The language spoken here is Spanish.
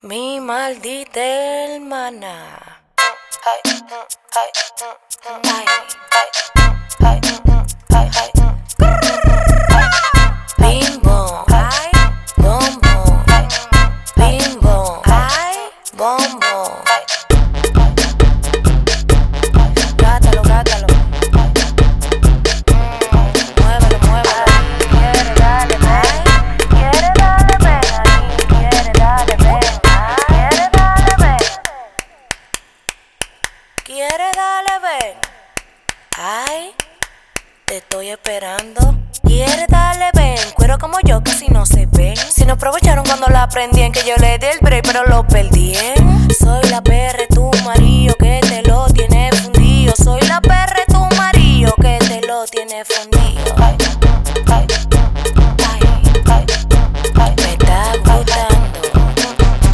Mi maldita hermana. Ay, ay, ay, ay, ay, ay. Bim bom, ay, bom bom, bim bom, ay, bom bom. Gátalo, gátalo. Muévelo, muévelo. Quiere darle ven, quiere darle ven ahí, quiere darle ven, quiere darle ven, quiere darle ven. Ay, te estoy esperando. Quiere darle ven, cuero como yo casi no se ven. Si no aprovecharon cuando la aprendí en que yo le di el break pero lo perdí.